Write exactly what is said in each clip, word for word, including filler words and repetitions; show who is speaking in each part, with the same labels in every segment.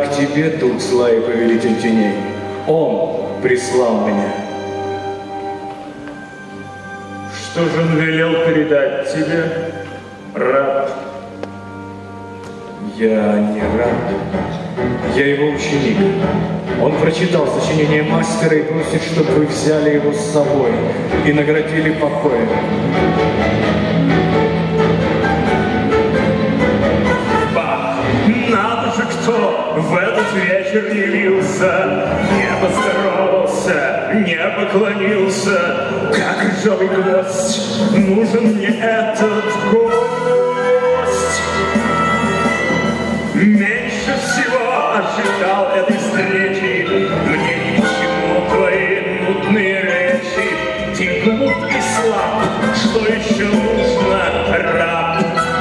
Speaker 1: к тебе тут, злая повелитель теней. Он прислал меня. Что же он велел передать тебе, раб? Я не раб, я его ученик. Он прочитал сочинение мастера и просит, чтобы вы взяли его с собой и наградили покоем.
Speaker 2: Ба, надо же, кто в этот вечер явился, не поздоровался, не поклонился. Как ржавый гвоздь, нужен мне этот гость. Меньше всего ожидал этой встречи, мне ни к чему твои нудные речи. Ты глуп и слаб, что еще нужно, раб?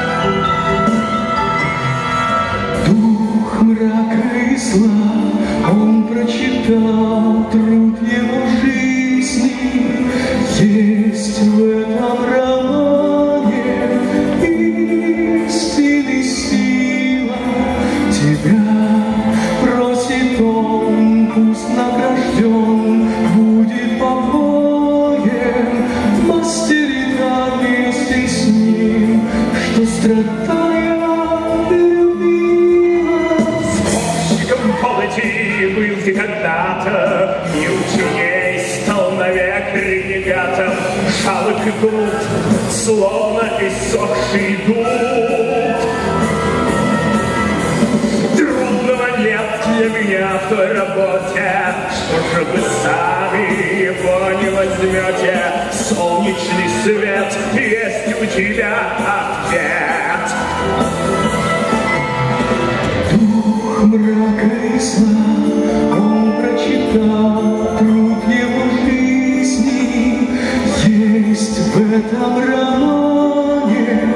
Speaker 3: Дух мрака и зла, он прочитал труд его жизни. Есть в этом романе истины сила. Тебя просит он, пусть награжден будет покоем. Мастерит вместе с ним, что страдая любила.
Speaker 2: Спорщиком полоти был ты когда-то, не ученей стал навек ренегатом. Жалок и груд, словно иссохший дуб. Трудного нет для меня в той работе, что же вы сами его не возьмете? Солнечный свет, есть у тебя ответ.
Speaker 3: Дух мрака и зла, он прочитал труд его жизни. Есть в этом романе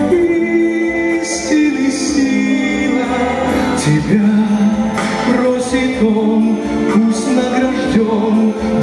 Speaker 3: истины сила. Тебя просит он, пусть награжден